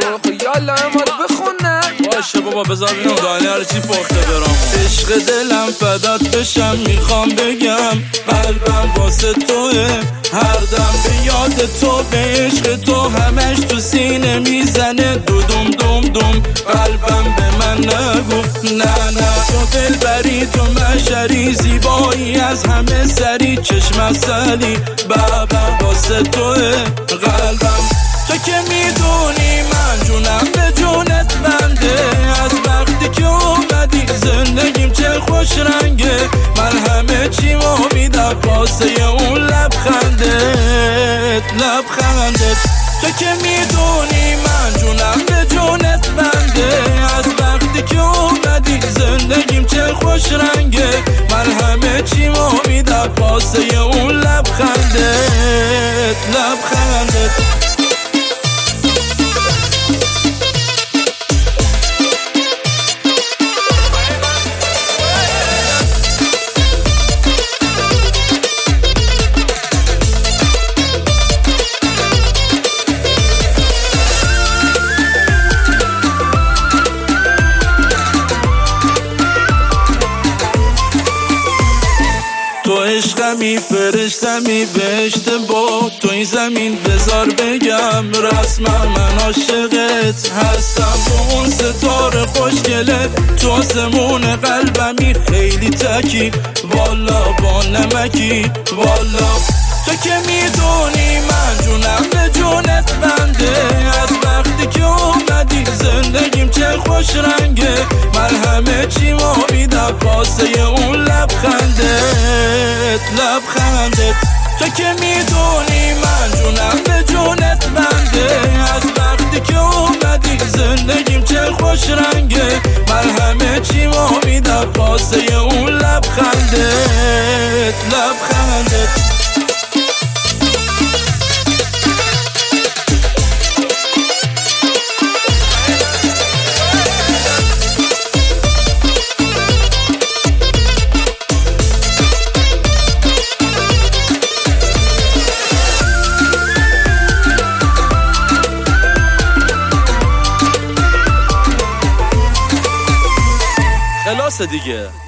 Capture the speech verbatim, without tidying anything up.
یالا اماد بخونه. باشه بابا بذار بینم دانه هر چی پخته برام. عشق دلم فدات بشم میخوام بگم قلبم واسه توه، هر دم به یاد تو به عشق تو همش تو سینه میزنه دودوم دوم دوم. قلبم به من نگو نه نه، تو دلبری تو مشری زیبایی از همه سری چشم سلی بابا واسه توه قلبم. تو که میدونی من جونم به جونت بنده، از وقتی که اومدی زندگیم چه خوش رنگه. من همه چیمو میدم واسه اون لبخندت لبخندت. تو که میدونی من جونم به جونت بنده، از وقتی که اومدی زندگیم چه خوش رنگه. من همه چیمو میدم واسه اون لبخندت لبخندت. تو عشقمی فرشتمی بهشت با تو این زمین بذار بگم رسما من عاشقت هستم. تو اون ستاره خوشگله تو آسمون قلبمی خیلی تکی والا با نمکی والا. تو که میدونی من جونم به جونت بنده، از وقتی که اومدی زندگیم چه خوش رنگه. من همه چیمو میدم واسه اون لبخندت لبخندت. تو که میدونی من جونم به جونت بنده، از وقتی که اومدی زندگیم چه خوش رنگه. من همه چیمو میدم واسه اون لبخندت لبخندت. خلاص دیگه.